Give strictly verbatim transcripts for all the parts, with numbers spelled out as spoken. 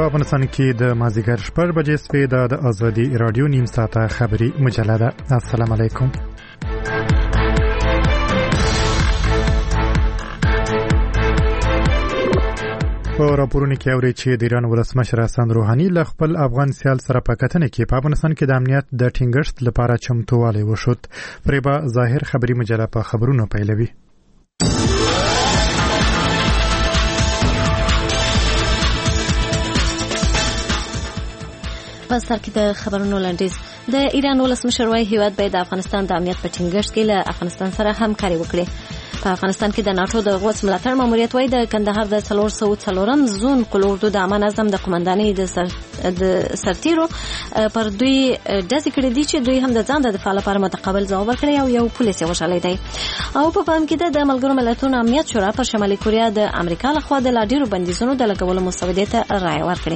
افغانستان کې د مازیګر شپږ بجې سوي د ازادي رادیو نیم ساعته خبري مجله ده. السلام علیکم. په راپورونو کې اوري چې د ایران ولسمشر حسن روحاني له خپل افغان سیال سره په کتنه کې په افغانستان کې د امنیت د ټینګښت لپاره چمتووالی وشود. پرېبا ظاهر خبري مجله په خبرونو پیلوي. په سر کې د خبرونو لنډیز. د ایران ولسمشر وايي هیواد باید د افغانستان د امنیت په ټینګښت کې له افغانستان سره همکاري وکړي. په افغانستان کې د ناتو د غوڅ ملاتړ ماموریت وايي د کندهار د څلور سوه څلورم زون قلوردو د امان اعظم د قومندانۍ د سر د سرتیرو پر دوی داسې کړي دي چې دوی هم د ځان د دفاع لپاره متقابل ځواب ورکړي او یو پولیس یې وژلی دی. او په پام کې ده د ملګرو ملتونو امنیت شورا پر شمالي کوریا د امریکا لخوا د لا ډېرو بندیزونو د لګولو مسودې ته رایه ورکړي.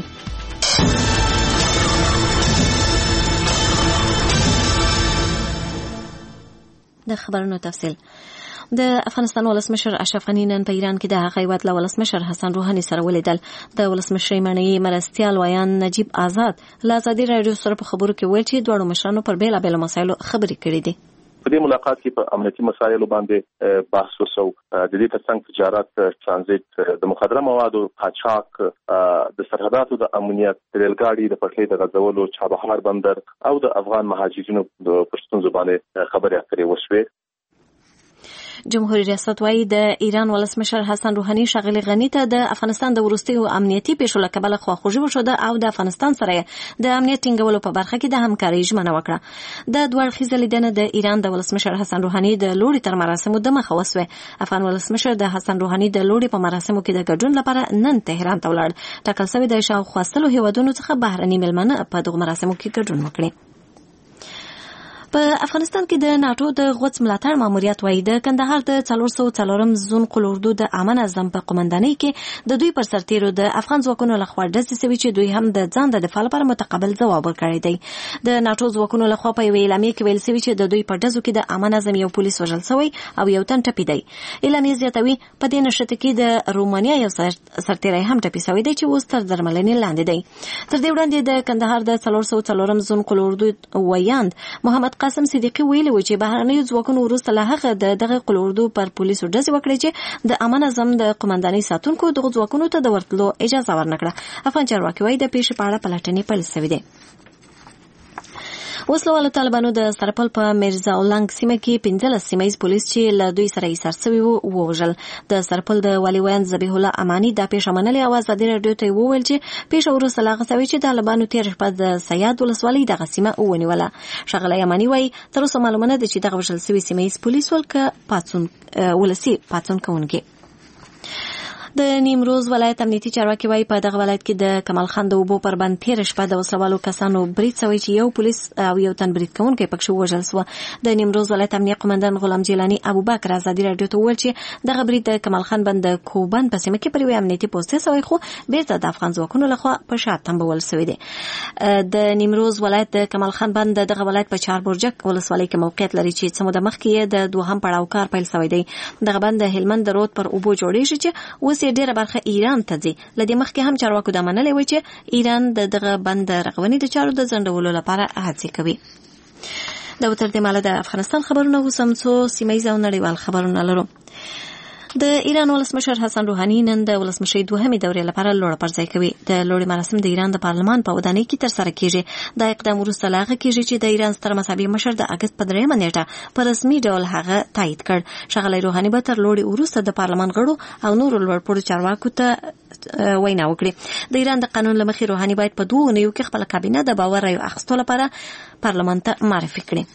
د خبرونو تفصیل. د افغانستان ولسمشر اشرف غني نن په ایران کې د هغه هیواد له ولسمشر حسن روحاني سره ولیدل. د ولسمشر معنی مرستیال ویان نجیب آزاد له ازادي رادیو سره په خبرو کې ویل چې دواړو مشرانو پر بیلابېلو مسایلو خبرې کړې دي. په دې ملاقات کې په امنیتي مسایلو باندې بحث وشو. د دې ترڅنګ تجارت، ترانزیت، د مخدره موادو قاچاق، د سرحداتو د امنیت، د ریلګاډي د پټلۍ د غځولو، چابهار بندر او د افغان مهاجرینو د پښتون زبانه خبرې اترې وشوې. جمهوریت ریاست وايي د ایران ولسمشر حسن روحاني ښاغلي غني ته د افغانستان د وروستیو امنیتي پیښو له کبله خواخوږي وښوده او د افغانستان سره د امنیت ټینګولو په برخه کې د همکارۍ ژمنه وکړه. د دوه اړخیزه لیدنه د ایران د ولسمشر حسن روحاني د لوړي تر مراسمو د مخه وسوه. افغان ولسمشر د حسن روحاني د لوړي په مراسمو کې د ګډون لپاره نن تهران ته ولاړ. ټاکل شوی د شاوخوا سلو هیوادونو څخه بهرني مېلمانه په دغه مراسمو کې ګډون وکړي. په افغانستان کې د ناتو د غوڅ ملاتړ ماموریت وايي د کندهار د څلور سوه څلورم زون قلوردو د امان اعظم په قومندانۍ کې د دوی پر سرتیرو د افغان ځواکونو لخوا ډزې شوي چې دوی هم د ځان د دفاع لپاره متقابل ځواب ورکړی دی. د ناتو ځواکونو لخوا په یوې اعلامیې کې ویل شوي چې د دوی په ډزو کې د امان اعظم یو پولیس وژل شوی او یو تن ټپي دی. اعلامیې زیاتوي په دې نښته کې د رومانیا یو سرتیری هم ټپي شوی دی چې اوس تر درملنې لاندې دی. تر دې وړاندې د کندهار د څلور سوه څلورم زون قلوردو ویاند محمد قاسم صدیقی ویلي و چې بهرنیو ځواکونو وروسته له هغه د دغه قلوردو پر پولیسو ډزې وکړې چې د امان اعظم د قومندانۍ ساتونکو دغه ځواکونو ته د ورتلو اجازه ورنکړه. افغان چارواکي وايي د پیښې په اړه پلټنې پیل شوې دي. وسلوالو طالبانو د سرپل په میرزا اولنګ سیمه کې پنځلس سیمایي پولیس چې له دوی سره ایثار شوي وو ووژل. د سرپل د والي ویاند ذبیح الله اماني دا پیښه منلې او ازادي راډیو ته وویل چې پیښه وروسته له هغه شوې چې طالبانو تېره شپه د سیاد ولسوالۍ دغه سیمه ونیوله. ښاغلی اماني وایي تر اوسه معلومه نه ده چې دغه وژل شوي سیمایي پولیس ول که پاڅون ولسي پاڅون کوونکي. د نیمروز ولایت امنیتي چارواکي وايي په دغه ولایت کې د کمال خان د اوبو پر بند تېره شپه د وسلوالو کسانو برید شوی چې یو پولیس او یو تن برید کوونکی پکښې ووژل شوه. د نیمروز ولایت امنیه قومندان غلام جیلاني ابوبکر ازادي راډیو ته وویل چې دغه برید د کمال خان بند د کوبند په سیمه کې پر یوې امنیتي پوستې شوی خو بېرته د افغان ځواکونو لخوا په شا تمبول شوی دی. د نیمروز ولایت د کمال خان بند دغه ولایت په چاربرجک ولسوالۍ کې موقعیت لري چې څه موده مخکې یې د دوهم پړاو کار پیل شوی دی. دغه بند د هلمند د رود پر اوبو جوړېږي چې اوس یې ډېره برخه ایران ته ځي. له دې مخکې هم چارواکو دا منلې وه چې ایران د دغه بند د رغونې د چارو د ځنډولو لپاره هڅې کوي. دا به تر دې مهاله د افغانستان خبرونه اوس هم څو سیمهیز او نړیوال خبرونه لرو. د ایران ولسمشر حسن روحاني نن د ولسمشۍ دوهمې دورې لپاره لوړه پر ځای کوي. د لوړې مراسم د ایران د پارلمان په ودانۍ کې ترسره کیږي. دا اقدام وروسته له هغه کیږي چې د ایران ستر مذهبي مشر د اګست په درېیمه نیټه په رسمي ډول هغه تایید کړ. ښاغلی روحاني به تر لوړې وروسته د پارلمان غړو او نورو لوړپوړو چارواکو ته وینا وکړي. د ایران د قانون له مخې روحاني باید په دوه اونیو کې خپله کابینه د باور رایو اخیستو لپاره پارلمان ته معرفي کړي.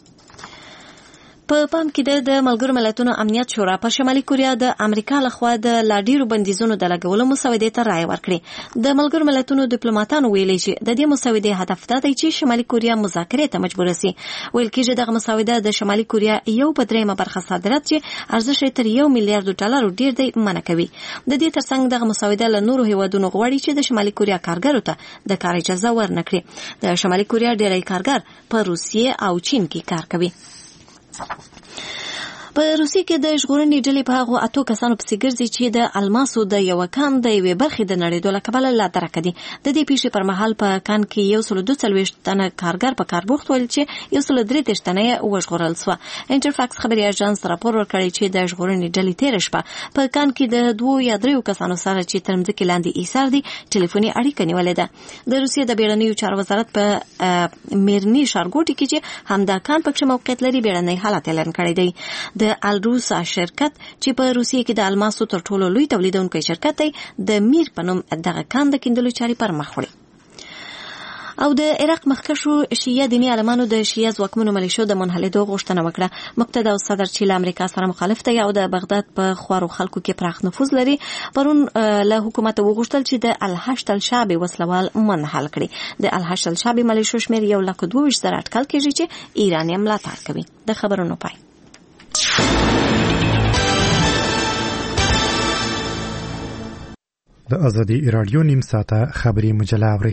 په پام کې د ملګرو ملتونو امنیت شورا په شمالي کوریا د امریکا لخوا د لا ډیرو بندیزونو د لګولو مسودې ته رایه ورکړې. د ملګرو ملتونو ډیپلوماټانو ویلي چې د دې مسودې هدف دا دی چې شمالي کوریا مذاکرې ته مجبوره سي. ویل کېږي دغه مسوده د شمالي کوریا یو په درېیمه برخه صادرات چې ارزښت یې تر یو میلیارډ ډالرو ډیر دی منع کوي. د دې ترڅنګ دغه مسوده له نورو هیوادونو غواړي چې د شمالي کوریا کارګرو ته د کار اجازه ورنکړي. د شمالي کوریا ډیری کارګر په روسیې او چین کې کار کوي. په روسیې کې د ژغورنې ډلې په هغو اتو کسانو پسې ګرځي چې د الماسو د یو کان د یوې برخې د نړېدو له کبله لا درکه دي. د دې پیښې پر مهال په کان کې یو سل دوه څلوېښت تنه کارګر په کار بوخت ول چې یو سل درې دېرش تنه یې وژغورل سوه. انټرفاکس خبري اژانس راپور ورکړی چې د ژغورنې ډلې تېره شپه په کان کې د دوو یا دریو کسانو سره چې تر مځکې لاندې ایسار دي ټلیفوني اړیکه نیولې ده. د روسیې د بیړنیو چارو وزارت په میرني ښارګوټي کې چې همدا کان پکې موقعیت لري بیړنی حالت اعلان کړی دی. د الروسا شرکت چې په روسیې کې د الماسو تر ټولو لوی تولیدونکی شرکت دی د میر په نوم دغه کان د کیندلو چارې پر مخ وړي. او د عراق مخکښو شیعه دیني عالمانو د شیعه ځواکمنو ملیشو د منحلېدو غوښتنه وکړه. مقتدا او صدر چې له امریکا سره مخالف دی او د بغداد په خوارو خلکو کې پراخ نفوذ لري پرون له حکومت وغوښتل چې د الحشد الشعبي وسلوال منحل کړي. د الحشد الشعبي ملیشو شمېر یو لک دوه ویشت زره اټکل کېږي چې ایران یې ملاتړ کوي. د خبرونو پای. د ازادي رادیو نیم ساعته خبري مجله اوري.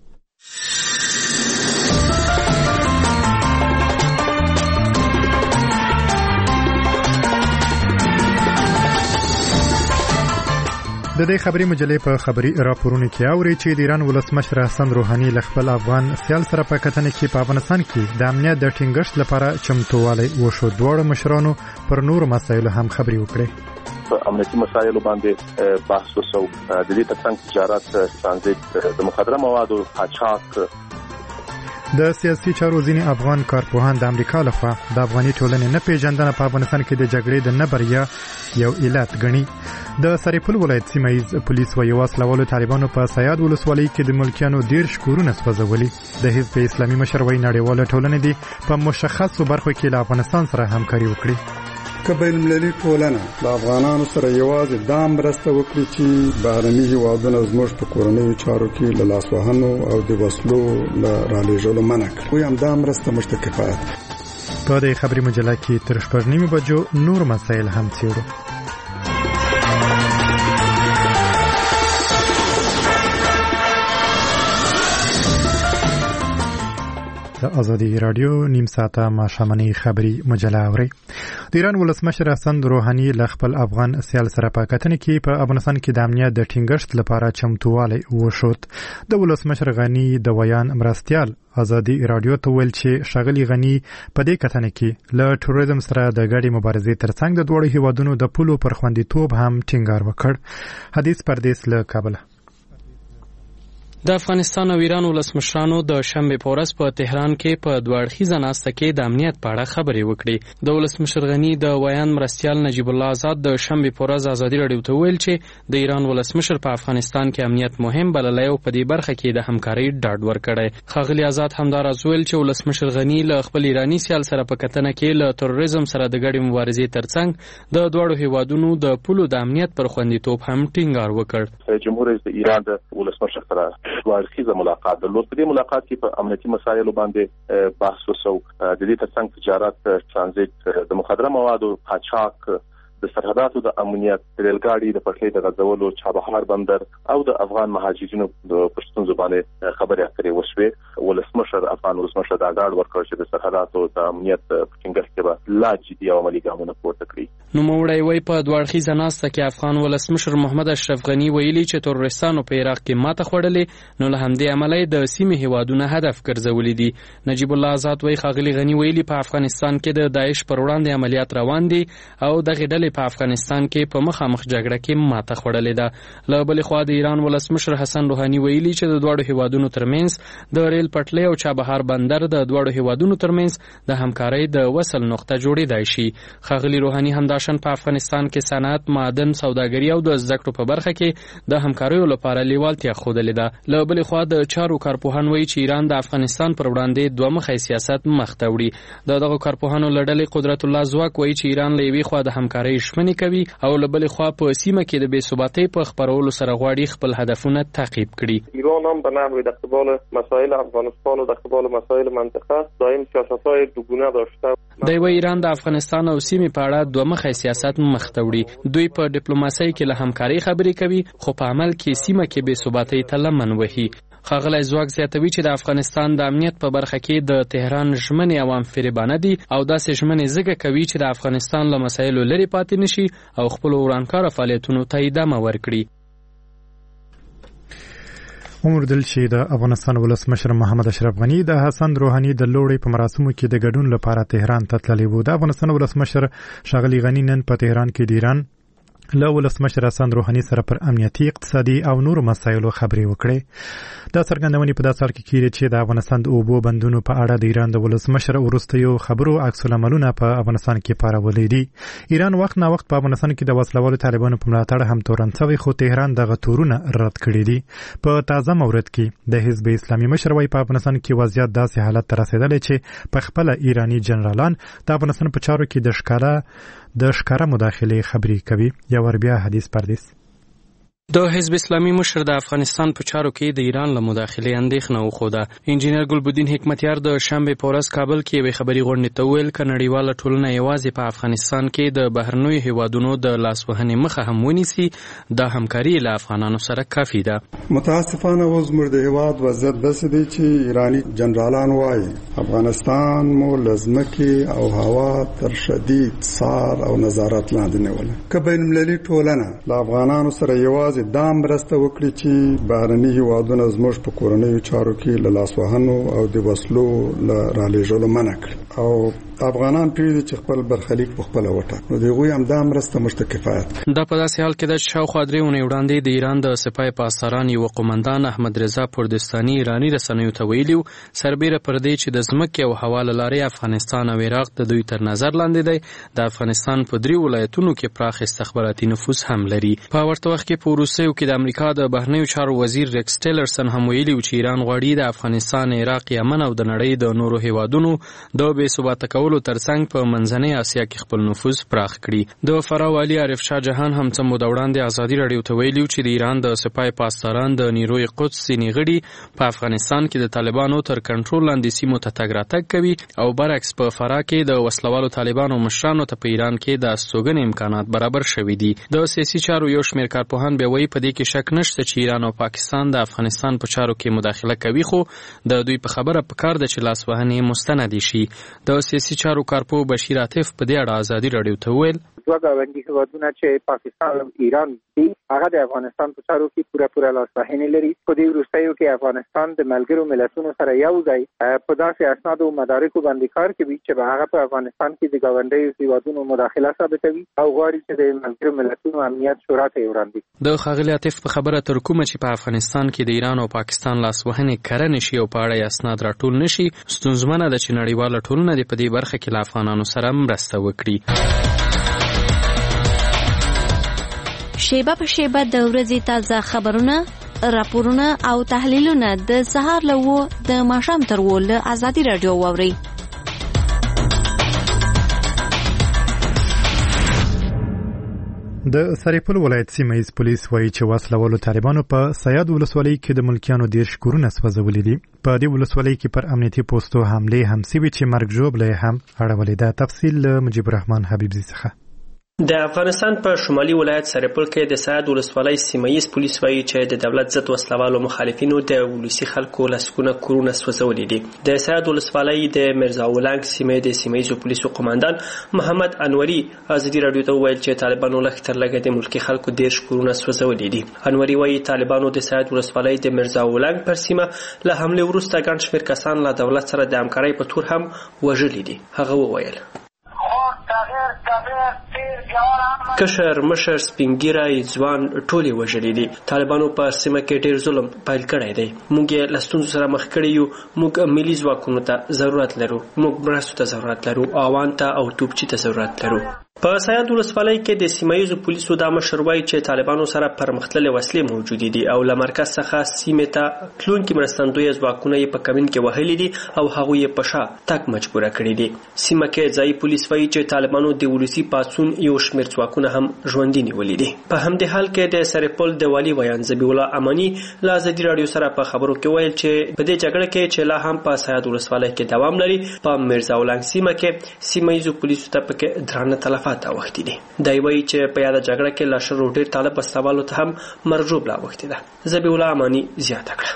د دې خبري مجلې په خبري راپورونو کې اوري چې د ایران ولسمشر حسن روحاني له خپل افغان سیال سره په کتنه کې په افغانستان کې د امنیت د ټینګښت لپاره چمتووالی وشو. دواړو مشرانو پر نور مسایلو هم خبري وکړي. په امنیتي مسایلو باندې بحث وشو. د دې ترڅنګ تجارت، ترانزیت د مخدره موادو، قاچاق. د سیاسي چارو ځینې افغان کارپوهان د امریکا لخوا د افغاني ټولنې نه پیژندنه په افغانستان کې د جګړې د نه بریا یو علت ګڼي. د سرپل ولایت سیمایي پولیس وایي وسلوالو طالبانو په سیاد ولسوالۍ کې د ملکیانو ډېر کورونه سوځولي. د حزب اسلامي مشر وایي نړیواله ټولنه دي په مشخصو برخو کې له افغانستان سره همکاري وکړي. که بین‌المللي ټولنه د افغانانو سره یوازې دا مرسته وکړي چې بهرني هیوادونه زموږ په کورنیو چارو کې له لاسوهنو او د وسلو له رالېږلو منع کړي، خو هم دا مرسته موږ ته کفایت کوي. په دې خبري مجله کې تر شپږ نیمې بجو نور مسایل هم څېړو. د ازادي رادیو نیم ساعته ماښامنۍ خبري مجله اوري. د ایران ولسمشر حسن روحاني له خپل افغان سیال سره په کتنه کې په افغانستان کې د امنیت د ټینګښت لپاره چمتووالی وښود. د ولسمشر غني د ویان مرستیال ازادي رادیو ته ویل چې ښاغلي غني په دې کتنه کې له ټوریزم سره د ګډې مبارزې ترڅنګ د دواړو هیوادونو د پولو پر خوندیتوب هم ټینګار وکړ. حدیث پردیس له کابله. د افغانستان او ایران ولسمشرانو د شنبې په ورځ په تهران کې په دوه اړخیزه ناسته کې د امنیت په اړه خبرې وکړې. د ولسمشر غني د ویان مرستیال نجیب الله آزاد د شنبې په ورځ ازادي رادیو ته ویل چې د ایران ولسمشر په افغانستان کې امنیت مهم بللی او په دې برخه کې د همکارۍ ډاډ ورکړی. ښاغلي آزاد همداراز ویل چې ولسمشر غني له خپل ایراني سیال سره په کتنه کې له تروریزم سره د ګډې مبارزې ترڅنګ د دواړو هیوادونو د پولو د امنیت پر خوندیتوب هم ټینګار وکړ. جمهور رئیس د ایران د ولسمشر سره واړخیزه ملاقات درلود. په دې ملاقات کې په امنیتي مسایلو باندې بحث وشو. د دې ترڅنګ تجارت، ترانزیت د مخدره موادو، قاچاق، د سرحداتو د امنیت، ریلګاډي د پټلۍ د غځولو، چابهار بندر او د افغان مهاجرینو د پښتون زبانه خبرې اترې وشوې. ولسمشر افغان ولسمشر دا ډاډ ورکړ چې د سرحداتو د امنیت په ټینګښت کې به لا جدي او عملي ګامونه پورته کړي. نوموړی وایي په دوه اړخیزه ناسته کې افغان ولسمشر محمد اشرف غني ویلي چې تروریستانو په عراق کې ماته خوړلې، نو له همدې امله د سیمې هیوادونه هدف ګرځولي دي. نجیب الله آزاد وایي ښاغلي غني ویلي په افغانستان کې د داعش پر وړاندې عملیات روان دي او دغه ډلې په افغانستان کې په مخامخ جګړه کې ماته خوړلې ده. له بلې خوا د ایران ولسمشر حسن روحاني ویلي چې د دواړو هیوادونو ترمنځ د ریل پټلۍ او چابهار بندر د دواړو هیوادونو ترمنځ د همکارۍ د وصل نقطه جوړېدای شي. ښاغلي روحاني همداشان په افغانستان کې صنعت، معدن، سوداګري او د زده کړو په برخه کې د همکاریو لپاره لیوالتیا ښودلې ده. له بلې خوا د چارو کارپوهان وایي چې ایران د افغانستان پر وړاندې دوه مخی سیاست مخ ته وړي. د دغو کارپوهانو له ډلې قدرت الله ځواک وایي چې ایران له یوې خوا د همکارۍ ژمنې کوي او له بلې خوا په سیمه کې د بې ثباتۍ په خپرولو سره غواړي خپل هدفونه تعقیب کړي. ایران هم به نحوی در قبال مسائل افغانستان و در قبال مسائل منطقه دائم سیاست‌های دوگانه داشته. د ایران د افغانستان او سیمې په اړه دوه مخی مخه سیاست مخ ته وړي. دوی په ډیپلوماسۍ کې له همکارۍ خبرې کوي خو په عمل کې سیمه کې بې ثباتۍ ته لمن وهي. ښاغلی ځواک زیاتوي چې د افغانستان د امنیت په برخه کې د تهران ژمنې عوام فریبانه دي او داسې ژمنې ځکه کوي چې د افغانستان له مسایلو لرې پاتې نشي او خپلو ورانکاره فعالیتونو ته ادامه ورکړي. وموندل چې د افغانستان ولسمشر محمد اشرف غنی د حسن روحاني د لوړې په مراسمو کې د ګډون لپاره تهران ته تللی و. د افغانستان ولسمشر ښاغلی غنی نن په تهران کې د ایران له ولسمشر حسن روحاني سره پر امنیتي، اقتصادي او نورو مسایلو خبرې وکړې. دا څرګندونې په داسې حال کې کیږي چې د افغانستان د اوبو بندونو په اړه د ایران د ولسمشر وروستیو خبرو عکس العملونه په افغانستان کې پارولې دي. ایران وخت نه وخت په افغانستان کې د وسلوالو طالبانو په ملاتړ هم تورن شوی، خو تهران دغه تورونه رد کړي دي. په تازه مورد کې د حزب اسلامي مشر وايي په افغانستان کې وضعیت داسې حالت ته رسیدلی چې په خپل ایرانی جنرالان د افغانستان په چارو کې د ښکاره د ښکاره مداخلې خبرې کوي. یا ور بیا حدیث پردیس. د حزب اسلامي مشر د افغانستان په چارو کې د ایران له مداخلې اندېښنه وښوده. انجینر ګلبدین حکمتیار د شنبې په ورځ کابل کې یوې خبري غونډې ته وویل که نړیواله ټولنه یوازې په افغانستان کې د بهرنیو هیوادونو د لاسوهنې مخه هم ونیسي، دا همکاري له افغانانو سره کافي ده. متاسفانه اوس زموږ د هیواد وضعیت داسې دی چې ایرانی جنرالان وایي افغانستان مو له ځمکې او هوا تر شدید څار او نظارت لاندې نیولی. که بین المللي ټولنه له افغانانو سره یوازې دا مرسته وکړي چې بهرني هیوادونه زموږ په کورنیو چارو کې له لاسوهنو او د وسلو له رالېږلو منع کړي او افغانان پرېږدي چې خپل برخلیک په خپله وټاکي، نو د هغوی همدا مرسته موږ ته کفایت کوي. دا په داسې حال کې ده چې شاوخوا درې اونۍ وړاندې د ایران د سپاه پاسداران یوه قومندان احمد رضا پردستاني ایراني رسنیو ته ویلي و سربیره پر دې چې د ځمکې او هوا له لارې افغانستان او عراق د دوی تر نظر لاندې دی، د افغانستان په درې ولایتونو کې پراخ استخباراتي نفوذ هم لري. په ورته وخت کې په وروستیو کې د امریکا د بهرنیو چارو وزیر ریکس ټیلرسن هم ویلي و چې ایران غواړي د افغانستان، عراق، یمن او د نړۍ د نورو هیوادونو د بې ثباته کولو ترڅنګ په منځنۍ اسیا کې خپل نفوذ پراخ کړي. د فرا والي عارف شاه جهان هم څه موده وړاندې ازادي راډیو ته ویلي چې د ایران د سپاه پاسداران د نیروی قدس ځینې غړي په افغانستان کې د طالبانو تر کنټرول لاندې سیمو ته تګ راتګ کوي او برعکس په فرا کې د وسلوالو طالبانو مشرانو ته په ایران کې د استوګنې امکانات برابر شوي دي. د سیاسي چارو یو شمېر کارپوهان بیا وایي په دې کې شک نشته چې ایران او پاکستان د افغانستان په چارو کې مداخله کوي، خو د دوی په خبره پکار ده چې لاسوهنې مستند شي. د سیاسي چارو کارپو بشیر عاطف په دې اړه ازادي راډیو ته وویل دوه ګاونډي هیوادونه چې پاکستان او ایران دي هغه د افغانستان په چارو کې پوره پوره لاسوهنې لري. په دې وروستیو کې افغانستان د ملګرو ملتونو سره یو ځای په داسې اسناد او مدارکو باندې کار کوي چې هغه په افغانستان کې د ګاونډي هیوادونو مداخله ثابتوي او غواړي چې د ملګرو ملتونو امنیت شورا ته وړاندې. د ښاغلي عاطف په خبره تر کومه چې په افغانستان کې د ایران او پاکستان لاسوهنې کره نشي او په اړه اسناد راټول نشي، ستونزمنه ده چې نړیواله ټولنه د په دې برخه کې له افغانانو سره مرسته وکړي. شیبه په شیبه د ورځې تازه خبرونه، راپورونه او تحلیلونه د سهار له و د ماښام تر و له ازادي راډیو واورئ. د سرپل ولایت سیمه پولیس وایي چې وسلوالو طالبانو په سیاد ولسوالۍ کې د ملکیانو دیرش کورونه سوځولي دي. په دې ولسوالۍ کې پر امنیتي پوسټو حملې هم سوي چې مرګ ژوبله هم اړولې ده. تفصیل له مجيب الرحمن حبیبزي څخه. د افغانستان په شمالي ولایت سرپل کې د سعد ولسوالۍ سیمه‌ییز پولیس وایي چې د دولت ضد وسلوالو مخالفینو د ولسی خلکو لسګونه کورونه سوځولي دي. د سعد ولسوالۍ د مرزا ولنګ سیمې د سیمه‌ییز پولیسو قومندان محمد انوري ازادي راډیو ته ویل چې طالبانو لږ تر لږه د ملکی خلکو دیرش کورونه سوځولي دي. انوري وایي طالبانو د سعد ولسوالۍ د مرزا ولنګ پر سیمه له حمله وروسته ګڼ شمېر کسان له دولت سره د همکارۍ په تور هم وژلي دي. هغه وویل کشر مشر سپینګیرای ځوان ټولي وژلي دي. طالبانو په سیمه کې ډېر ظلم پیل کړی دی. موږ یې له ستونزو سره مخ کړي یو. موږ ملي ځواکونو ته ضرورت لرو، موږ مرستو ته ضرورت لرو، اوان ته او توپچي ته ضرورت لرو. په سیاد ولسوالۍ کې د سیمه‌ییزو پولیسو د مشر وایي چې طالبانو سره پرمختللې وسلې موجودې دي او له مرکز څخه سیمې ته تلونکي مرستندوی ځواکونه یې په کمین کې وهلي دي او هغوی یې په شا تګ مجبوره کړي دي. سیمه کې ځایي پولیس وایي چې طالبانو د ولسي پاڅون یو شمېر ځواکونه هم ژوندي نیولي دي. په همدې حال کې د سرپل د والي ویان ذبیح الله اماني له ازادي راډیو سره په خبرو کې ویل چې په دې جګړه کې چې لا هم په سیاد ولسوالۍ کې دوام لري، په مرزا ولنګ سیمه کې سیمه‌ییزو پولیسو ته پکې درانه تلفات خواته اوښتي دي. دی وایي چې په یاده جګړه کې لا شلو ډېر طالب استوالو ته هم مرګ ژوبله اوښتې ده. ذبیح الله اماني زیاته کړه.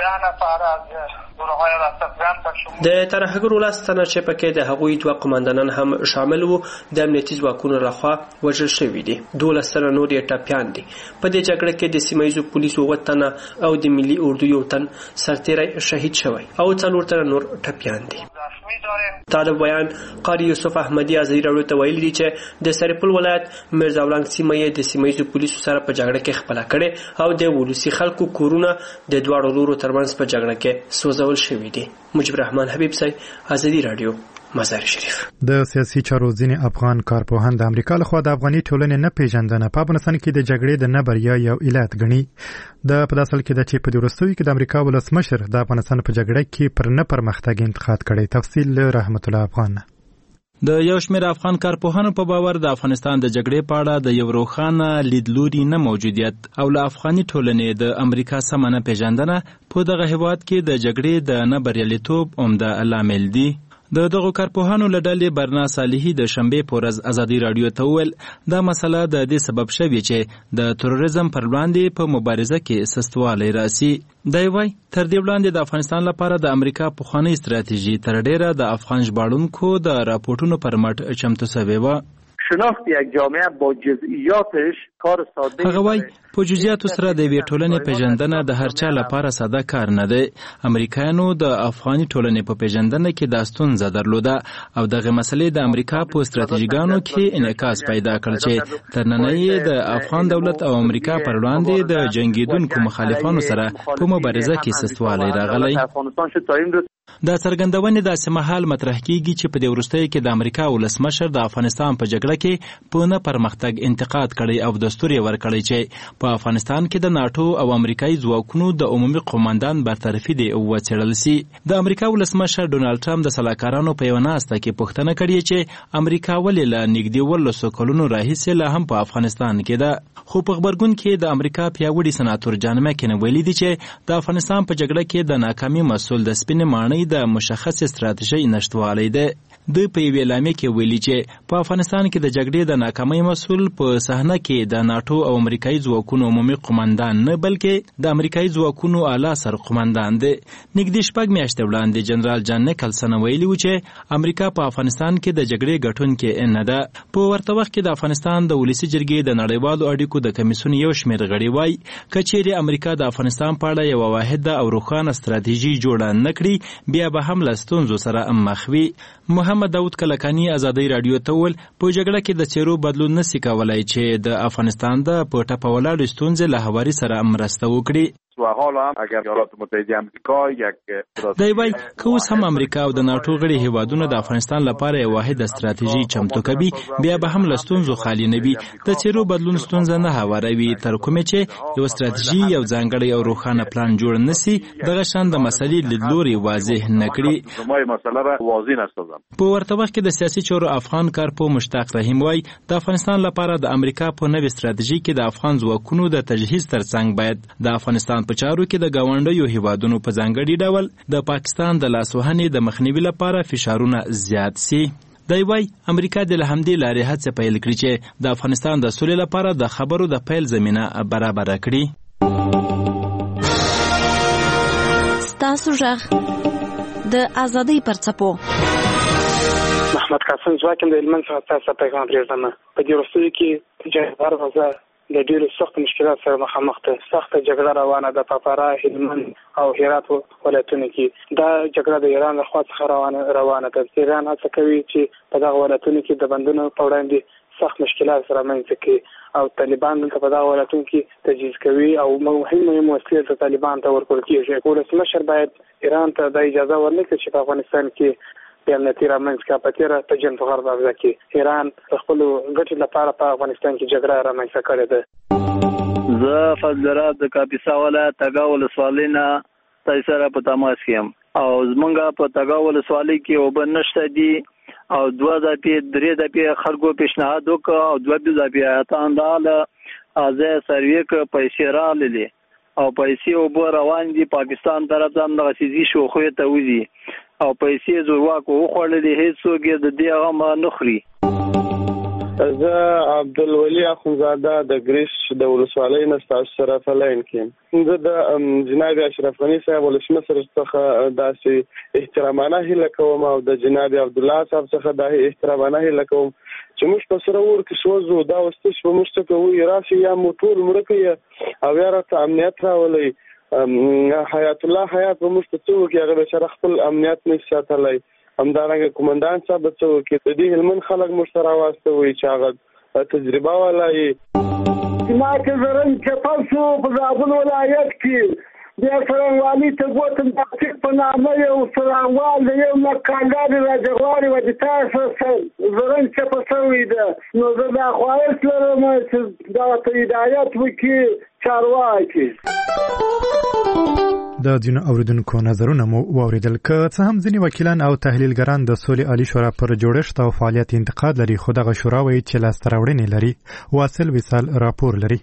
د ترهګرو لاس تنه چې پکې د هغوی دوه قماندانان هم شامل وو د امنیتي ځواکونو لخوا وژل شوي دي. دولس تنه نور یې ټپیان دي. په دې جګړه کې د سیمه ییزو پولیسو اووه تنه او د ملي اردو یو تن سرتیری شهید شوی او څلور تنه نور ټپیان دي. طالب بیان قاری یوسف احمدی ازادي راډیو ته ویلي دي چې د سرپل ولایت میرزا اولنګ سیمه یې د سیمه ییزو پولیسو سره په جګړه کې خپله کړې او د ولسي خلکو کورونه د دواړو لورو ترمنځ په جګړه کې سوځول شوي دي. مجيب الرحمن حبیب صاحب ازادي راډیو مزار شریف. د سیاسي چارو ځینې افغان کارپوهان د امریکا لخوا د افغاني ټولنې نه پیژندنه په افغانستان کې د جګړې د نه بریا یو علت ګڼي. د په اصل کې د چې په وروستیو کې د امریکا ولسمشر د افغانستان په جګړه کې پر نه پرمختګ انتقاد کړي. تفصیل له رحمت الله افغان. د یو شمېر افغان کارپوهانو په باور د افغانستان د جګړې په اړه د یو روښانه لیدلوري نه موجودیت او له افغاني ټولنې د امریکا سمه نه پیژندنه په دغه هیواد کې د جګړې د نه بریالیتوب عمده لامل دي. د دغو کارپوهانو له ډلې برنا صالحي د شنبې په ورځ ازادي راډیو ته وویل دا مسله د دې سبب شوې چې د تروریزم پر وړاندې په مبارزه کې سستوالی راسي. دی وایي تر دې وړاندې د افغانستان لپاره د امریکا پخوانۍ ستراتیژي تر ډیره د افغان ژباړونکو د راپورټونو پر مټ چمتو شوې وه. شناخت یک جامعه با جزئیاتش کار ساده. هغه وایي په جزئیاتو سره د یوې ټولنې پیژندنه د هر چا لپاره ساده کار نه دی. امریکایانو د افغاني ټولنې په پیژندنه کې دا ستونزه درلوده او دغه مسلې د امریکا په ستراتیژیګانو کې انعکاس پیدا کړ چې تر ننه یې د افغان دولت او امریکا پر وړاندې د جنګیدونکو مخالفانو سره په مبارزه کې سستوالی راغلی. دا څرګندونې داسې مهال مطرح کیږي چې په دې وروستیو کې د امریکا ولسمشر د افغانستان په جګړه کې په نه پرمختګ انتقاد کړی او دستور یې ورکړی چې په افغانستان کې د ناټو او امریکایي ځواکونو د عمومي قوماندان برطرفي دې وڅېړل سي. د امریکا ولسمشر ډونالډ ټرمپ د سلاکارانو په یوه ناسته کې پوښتنه کړې چې امریکا ولې له نږدې اوولسو کلونو راهیسې لا هم په افغانستان کې ده. خو په غبرګون کې د امریکا پیاوړي سناتور جان مکین ویلي دي چې د افغانستان په جګړه کې د ناکامي مسؤل د سپینې ماڼۍ د مشخص ستراتیژۍ نشتوالی ده. دوی په یوې اعلامیه کې ویلي چې په افغانستان کې د جګړې د ناکامۍ مسؤل په صحنه کې د ناټو او امریکایي ځواکونو عمومي قومندان نه بلکې د امریکایي ځواکونو اعلی سرقومندان دی. نږدې شپږ میاشتې وړاندې جنرال جان نیکلسن ویلي و چې امریکا په افغانستان کې د جګړې ګټونکې نه ده. په ورته وخت کې د افغانستان د ولسي جرګې د نړیوالو اړیکو د کمیسیون یو شمېر غړي وایي که چیرې امریکا د افغانستان په اړه یوه واحده او روښانه ستراتیژي جوړه نه کړي بیا به هم له ستونزو سره مخ وي. محمد داود کلکاني ازادي راډیو ته وویل په جګړه کې د څیرو بدلون نشي کولای چې د افغانستان د په ټپه ولاړې ستونزې له هواري سره مرسته وکړي. و حالا هم اگر ایالات متحده آمریکا یک دی وایي که اوس هم امریکا او د ناټو غړي هیوادونه د افغانستان لپاره یو واحده ستراتیژي چمتو کوي بیا به هم له ستونزو خالي نه وي. د څیرو بدلون ستونزه نه هواروي تر کومې چې یو ستراتیژي یو ځانګړی او روښانه پلان جوړ نشي دغه شان د مسلې لیدلوري واضح نه کړي. په ورته وخت کې د سیاسي چارو افغان کارپو مشتاق رحیم وایي د افغانستان لپاره د امریکا په نوې ستراتیژي کې د افغان ځواکونو د تجهیز ترڅنګ باید د افغانستان په چارو کې د ګاونډیو هیوادونو په ځانګړي ډول د پاکستان د لاسوهنې د مخنیوي لپاره فشارونه زیات سي. دی وایي امریکا د له همدې لارې هڅې پیل کړي چې د افغانستان د سولې لپاره د خبرو د پیل زمینه برابره کړي. ستاسو غږ د ازادۍ پر څپو. محمد قاسم ځواکم د هلمند څخه تاسو ته پیغام پرېږدم. په دې وروستیو کې جهاد غزا د ډېرو سختو مشکلاتو سره مخامخ ده. سخته جګړه روانه ده په فراه، هلمند او هرات ولایتونو کې. دا جګړه د ایران له خوا څخه روانه روانه ده. ایران هڅه کوي چې په دغه ولایتونو کې د بندونو په وړاندې سخت مشکلات سره رامنځته کړي او طالبان دلته په دغه ولایتونو کې تجهیز کوي او مهم مهم وسلې د طالبان ته ورکول کېږي. ولسمشر باید ایران ته د اجازه ورنکړي چې په افغانستان کې د امنیتي رامنځ کا پتیره په جن په غرب افغان کې ایران خپل ګټې لپاره په افغانستان کې جګړه رامنځته کړې ده. زه فضلرات د کاپیسا ولایت تګاو ولسوالۍ نه تاسو سره په تماس کې یم او زمونږ په تګاو ولسوالۍ کې اوبه نشته دي او دوه ځپې درې ځپې خلکو پیشنهاد وکړ او دوه ځپې اته انداله ازه سروي ک پیسې را للی او پیسې اوبه روان دي پاکستان طرف ته هم دغه سيزي شوخې ته وځي او پیسې زورواکو خوړلې هیڅ څوک د دې هغه نه خوري. زه عبدالولي اخونزاده د ګریش د ولسوالۍ نه ستاسو سره په لاین کې زه د جناب اشرف غني صاحب ولسمشر څخه داسې احترامانه هیله کوم او د جناب عبدالله صاحب څخه د احترامانه هیله کوم چې موږ په سره ور کې سوزو دا واستش په موږ څخه کوي راشي یا موټور مړکې او یا راته امنیت راولي حیات الله حیات په موږ ته څو کې هغه بشر خپل امنیت نشي ساتلای همدارنګه کومندان صاحب څو کې د دې هلمند خلک مشترا واسطه وي چې هغه تجربه ولای ما کې زرن چې تاسو په زابل ولایت کې د سرنوالي ته ګوتم د په نامه یو سرنوال د یو مکانګار راځواري و د تاسو زرن چې په سوي ده نو زه دا خواهش لرم چې دا ته هدایت وکړي چارواکي د ځینو اوریدونکو نظرونه مو واوریدل که څه هم ځینې وکیلان او تحلیلګران د سولې عالی شورا پر جوړښت او فعالیت انتقاد لري خو دغه شورا وایي چې لاسته راوړنې لري. واصل وصال راپور لري.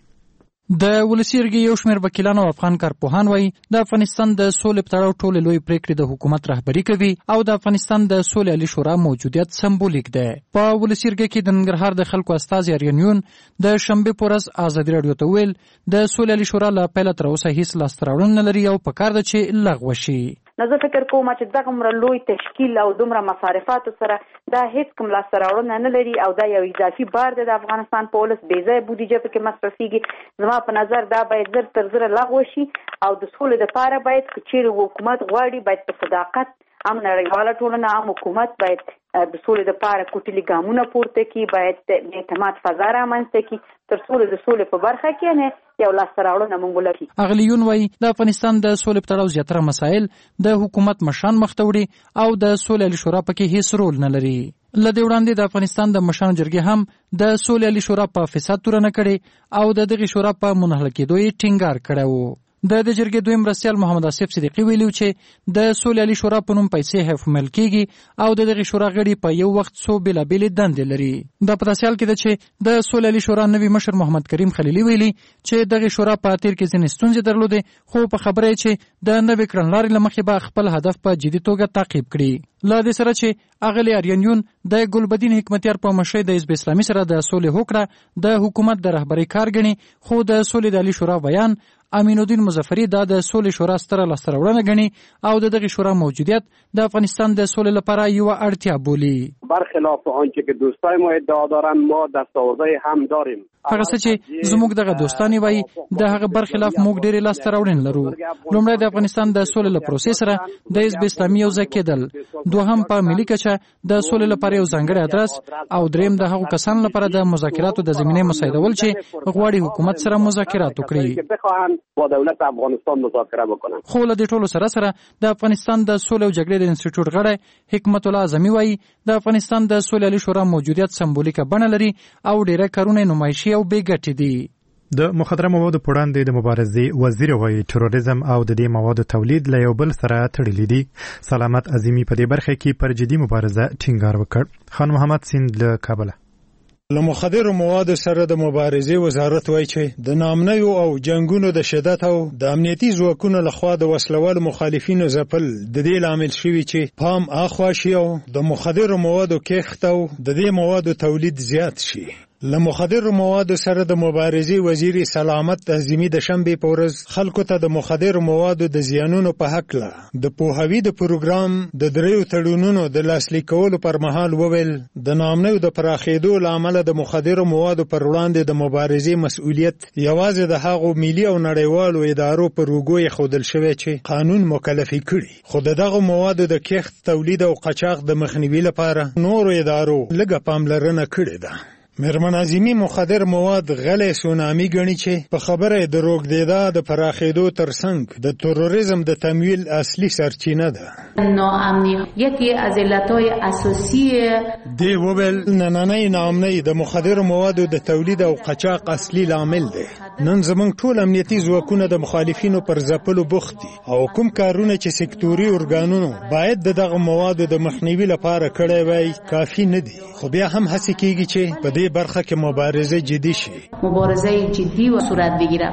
د ولسی ارګي یو شمېر وکیلان او افغان کارپوهان وایي د افغانستان د سولې په تړاو ټولې لوی پریکړې د حکومت رهبري کوي او د افغانستان د سولې عالی شورا موجودیت سمبولیک ده. په ولسی ارګي کې د ننګرهار د خلکو استازي اریانیون د شنبه په ورځ ازادي راډیو ته ویل د سولې عالی شورا له پیله تر اوسه هیڅ لاسته راوړنه نه لري او پکار ده چې لغوه شي. نو زه فکر کوم چې دغه مر لوی تشکیل او دومره مصارفات سره دا هیڅ کوم لاسته راوړنه نه لري او دا یو اضافي بار دی د افغانستان په ولس بې ځایه بودیجه پکې مصرفیږي. زما په نظر دا باید زر تر زره لغوه شي او د سولې لپاره باید چې حکومت غواړي باید په صداقت هم نړیواله ټولنه هم حکومت باید د سولې لپاره کوټلي ګامونه پورته کړي باید د اعتماد فضا رامنځته کړي تر څو د سولې په برخه کې نه یو لاسته راوړنه مونږ ولري. اغلیون وایي د افغانستان د سولې په تړاو زیاتره مسایل د حکومت مشان مخ ته وړي او د سولې عالی شورا پکې هیڅ رول نه لري. لدې وړاندې د افغانستان د مشان جرګې هم د سولې عالی شورا په فساد تورنه کړي او د دغه شورا په منحل کېدو یې ټینګار کړی و. د د جرګې دویم مرستیال محمد آصف صدیقی ویلو چې د سولې عالی شورا په نوم پیسې حفظ کیږي او د دغه شورا غړي په یو وخت څو بېلابېلې دندې لري. د په داسې حال کې ده چې د سولې عالی شورا نوي مشر محمد کریم خلیلي ویلي چې دغه شورا په تیر کې ځینې ستونزې درلودې خو په خبره چې د نوې کړنلارې له مخې به خپل هدف په جدي توګه تعقیب کړي. لا دې سره چې اغلی اریانیون د ګلبدین حکمتیار په مشرۍ د حزب اسلامي سره د سولې هوکړه د حکومت د رهبرۍ کار ګڼي خو د سولې د عالی شورا بیان امین الدین مظفری دا د سولې شورا ستره لاسته راوړنه ګڼي او د دغه شورا موجودیت د افغانستان د سولې لپاره یو اړتیا بولي. برخلاف آنچه که دوستای ما ادعا دارن ما دستاوردهای هم داریم. هغه څه چې زموږ دغه دوستانی وایي د هغه برخلاف موږ ډېرې لاسته راوړنې لرو. لومړی د افغانستان د سولې له پروسې سره د حزب اسلامي یو ځای کېدل، دوهم په ملي کچه د سولې لپاره یو ځانګړی ادرس او دریم د هغو کسانو لپاره د مذاکراتو د زمینې مساعدول چې غواړي حکومت سره مذاکرات وکړي. با دولت افغانستان مذاکره بکنن. خو له دې ټولو سره سره د افغانستان د سولې او جګړې د انسټیټیوټ غړی حکمت الله اعظمي وایي د افغانستان د سولې عالی شورا موجودیت سمبولیکه بڼه لري او ډېره کارونه نمایشي او بې ګټې دي. د مخدره موادو په وړاندې د مبارزې وزیر وایي تروریزم او د دې موادو تولید له یو بل سره تړلي دي. سلامت عظیمی په دې برخه کې پر جدي مبارزه ټینګار وکړ. خان محمد سیند له کابل. له مخدرو موادو سره د مبارزې وزارت وایي چې د نامنیو او جنگونو د شدت او د امنیتي ځواکونو لخوا د وسلوالو مخالفینو ځپل د دې لامل شوي چې پام اخوا شي او د مخدرو موادو کښت او د دې موادو تولید زیات شي. له مخدرو موادو سره د مبارزې وزیر سلامت عظیمی د شنبې په ورځ خلکو ته د مخدرو موادو د زیانونو په هکله د پوهاوي د پروګرام د دریو تړونونو د لاسلیک کولو پر مهال وویل د نامنیو د پراخېدو له امله د مخدرو موادو پر وړاندې د مبارزې مسؤلیت یوازې د هغو ملي او نړیوالو ادارو پر اوږو ایښودل شوی چې قانون مکلفي کړي، خو د دغو موادو د کښت، تولید او قاچاق د مخنیوي لپاره نورو ادارو لږه پاملرنه کړې ده. میرمن عظیمی مخدر مواد غلې سونامي ګڼي چې په خبره د روږدېدا د پراخېدو ترڅنګ د تروریزم د تمویل اصلي سرچینه ده. ناامنی یکی از علتهای اساسی دی وویل نننۍ ناامنۍ د مخدر موادو د تولید او قاچاق اصلي لامل دی. نن زموږ ټول امنیتي ځواکونه د مخالفینو پر ځپلو بوخت دي او کوم کارونه چې سکتوري ارګانونو باید د دغه موادو د مخنیوي لپاره کړی وای کافي نه دي، خو بیا هم هڅې کیږي چې په دې برخه کې مبارزه جدي شي. مبارزه جدی و صورت بگیره.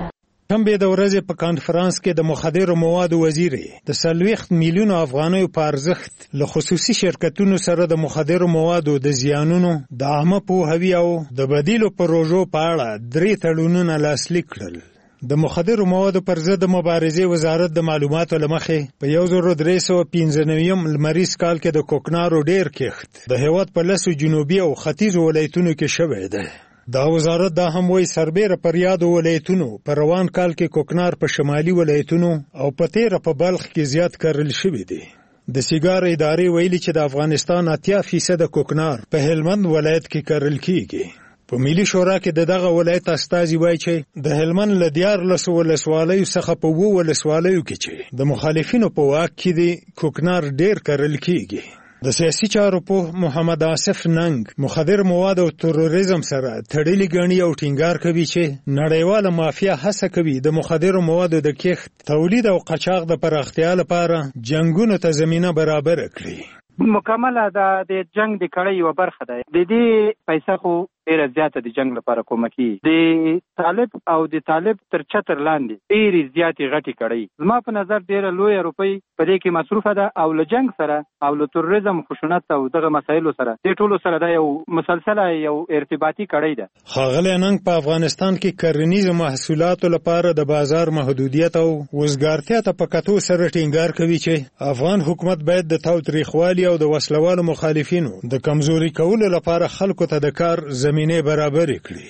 شنبه د ورځې په کانفرانس کې د مخدرو موادو وزیر د څلوېښت میلیونو افغانیو په ارزښت له خصوصي شرکتونو سره د مخدرو موادو د زیانونو د عامه پوهاوي او د بدیلو پروژو په اړه درې تړونونه لاسلیک کړل. د مخدرو موادو پر ضد مبارزې وزارت د معلوماتو له مخې په یو زر درې سوه پنځه نوي لمریز کال کې د کوکنارو ډیر کښت د هېواد په لسو جنوبي او ختیځو ولایتونو کې شوی دی. دا وزارت دا هم وایي سربیره پر یادو ولایتونو په روان کال کې کوکنار په شمالي ولایتونو او په تیره په بلخ کې زیات کرل شوی دی. د سیګار ادارې ویلي چې د افغانستان اتیا فیصده کوکنار په هلمند ولایت کې کرل کیږي. په ملي شورا کې د دغه ولایت استازي وایي چې د هلمند له دیارلسو ولسوالیو څخه په اووه ولسوالیو کې چې د مخالفینو په واک کې دی کوکنار ډیر کرل کیږي. د سیاسي چارو په محمد آصف ننګ مخدر مواد او تروریزم سره تړلي ګڼي او ټینګار کوي چې نړیواله مافیا هڅه کوي د مخدر موادو د کښت تولید او قاچاق د پراختیا لپاره جنگونو ته زمینه برابر کړي. مکمله د جنگ د کړۍ یو برخه ده. د دې پیسې خو ډیره زیاته د جنگ لپاره کومکی د طالب او د طالب تر چتر لاندې ډیره زیاتې غټي کړۍ زما په نظر ډیره لوی روپۍ په دې کې مصرفه ده او له جنگ سره او له تروریزم خشونت او دغه مسایلو سره د ټولو سره دا یو مسلسله یو ارتباطي کړۍ ده. ښاغلی ننګ په افغانستان کې کرنیزو محصولاتو لپاره د بازار محدودیت او وزګارتیا ته په کتو سره ټینګار کوي چې افغان حکومت باید د تاوتریخوالي او د وسلوالو مخالفینو د کمزوري کولو لپاره خلکو ته د کار زمینه برابر کړي.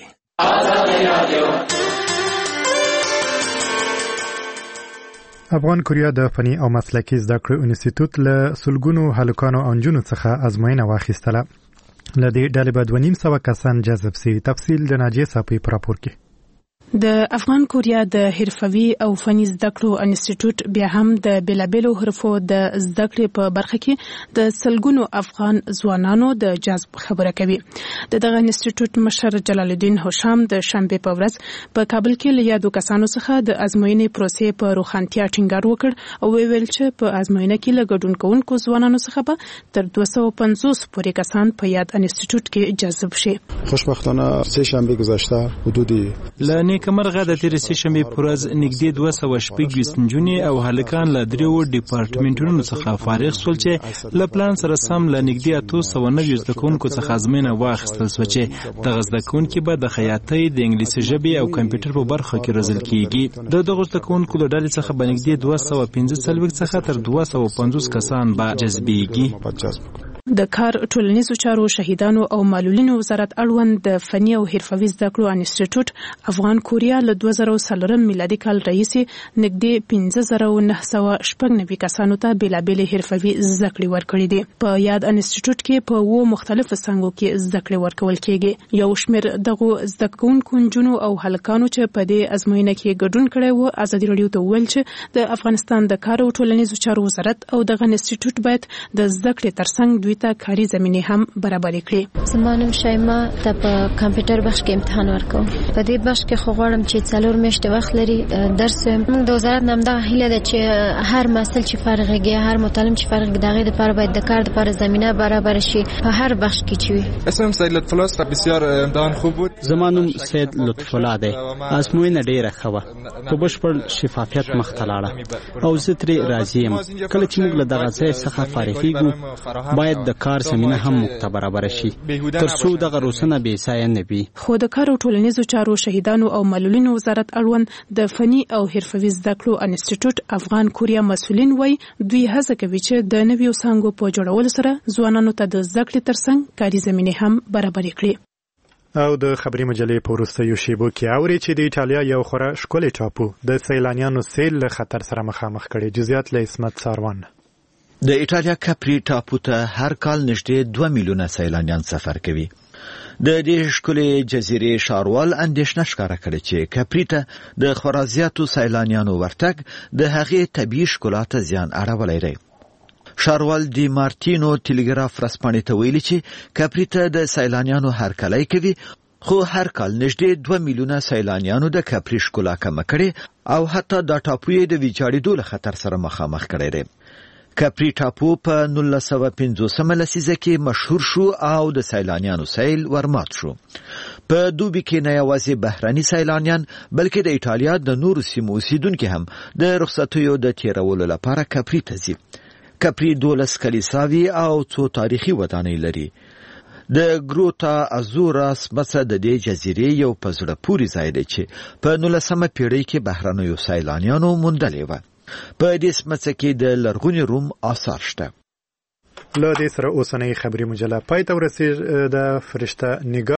افغان کوریا د فني او مسلکي زده کړو انسټیټیوټ له سلګونو هلکانو او نجونو څخه ازموینه واخیستله. له دې ډلې به دوه نیم سوه کسان جذب سوي. تفصیل د ناجیه صافي په راپور کې. د افغان کوریا د حرفوي او فني زده کړو انسټیټیوټ بیا هم د بیلابیلو حرفو د زده کړې په برخه کې د سلګونو افغان ځوانانو د جذب خبره کوي. د دغه انسټیټیوټ مشر جلال الدین هوشام د شنبه په ورځ په کابل کې له یادو کسانو څخه د ازموینې پروسې په روښانتیا ټینګار وکړ او ویل چې په ازموینه کې له ګډون کوونکو ځوانانو څخه به تر دوه سوه پنځوس پورې کسان په یاد انسټیټیوټ کې جذب شي. خوشبختانه سه شنبه گذشته حدودی کمرغه د تیر سه شنبه پر ورځ نږدې دوه سوه شپږ ویشت نجونې او هلکان له دریو ډیپارټمنټونو څخه فارغ شول چې له پلان سره سم له نږدې اتو سوه نوي زده کوونکو څخه ازموینه واخیستل شوه چې دغه زده کوونکي به د خیاطۍ د انګلیسي ژبې او کمپیوټر په برخه کې روزل کیږي. د دغو زده کوونکو له ډلې څخه به نږدې دوه سوه پنځه څلوېښت څخه تر دوه سوه پنځوس کسان به جذبیږي. د کار ټولنیزو چارو شهیدانو او معلولینو وزارت اړوند د فني او حرفوي زده کړو انسټیټیوټ افغان کوریا له دوه زره څلورم میلادي کال راهیسې نږدې پنځه زره نهه سوه شپږ نوي کسانو ته بېلابېلې حرفوي زده کړې ورکړې دي. په یاد انسټیټیوټ کې په اووه مختلفو څانګو کې زده کړې ورکول کېږي. یو شمېر دغو زده کوونکو نجونو او هلکانو چې په دې ازموینه کې ګډون کړی و ازادي راډیو ته وویل چې د افغانستان د کار او ټولنیزو چارو وزارت او دغه انسټیټیوټ باید د زده کړې ترڅنګ دوی ته کاري زمینې هم برابر کړي. زما نوم شایما ته په کمپیوټر بخش کې امتحان ورکوم. په دې بخش کې خو غواړم چې څلور میاشتې وخت لري درس وایم. موږ د وزارت نه همدغه هیله ده چې هر محصل چې فارغېږي هر متعلم چې فارغ د هغې دپاره باید د کار دپاره زمینه برابر شي په هر بخش کې چې وي. اسمم سید لطف الله است. بسیار امتحان خوب بود. زما نوم سید لطف الله دی. ازموینه ډېره ښه وه. په بشپړ شفافیت مخ ته لاړه او زه ترې راضي یم. کله چې موږ له دغه ځای څخه فارغېږو باید د کار زمینه هم موږ ته برابر شي تر څو دغه روسنه بې ځایه نه وي. خو د کار او ټولنیزو چارو شهیدانو او معلولینو وزارت اړوند د فني او حرفوي زده کړو انسټیټیوټ افغان کوریا مسؤلین وایي دوی هڅه کوي چې د نویو څانګو په جوړولو سره ځوانانو ته د زده کړې ترڅنګ کاري زمینې هم برابرې کړي. او د خبري مجلې په وروستیو شیبو کې اوري چې د ایټالیا یو خورا ښکلی ټاپو د سیلانیانو سیل له خطر سره مخامخ کړي. جزئیات له عصمت ساروان. د ایټالیا کپری ټاپو ته هر کال نږدې دوه میلیونه سیلانیان سفر کوي. د دې ښکلې جزیرې ښاروال اندېښنه ښکاره کړې چې کپری ته د خورا زیاتو سیلانیانو ورتګ د هغې طبیعي ښکلا ته زیان اړولی دی. ښاروال دی مارتینو ټیلیګراف ورځپاڼې ته ویلي چې کپری ته د سیلانیانو هرکلی کوي خو هر کال نږدې دوه میلیونه سیلانیانو د کپری ښکلا کمه کړې او حتی دا ټاپو یې د ویجاړېدو له خطر سره مخامخ کړی دی. کپری ټاپو په نولس سوه پنځوسمه لسیزه کې مشهور شو او د سیلانیانو سیل ورمات شو. په دوبي کې نه یوازې بهرني سیلانیان بلکې د ایټالیا د نورو سیمو اوسیدونکي هم د رخصتیو د تیرولو لپاره کپری ته ځي. کپری دولس کلیساوي او څو تاریخي ودانۍ لري. د ګروتا ازوراس مڅه د دې جزیرې یو په زړه پورې ځای دی چې په نولسمه پیړۍ کې بهرنیو سیلانیانو موندلې وه. په دې سمڅه کې د لرغوني روم آثار شته. له دې سره اوسنۍ خبري مجله پای ته ورسېږي. د فرشته نگاه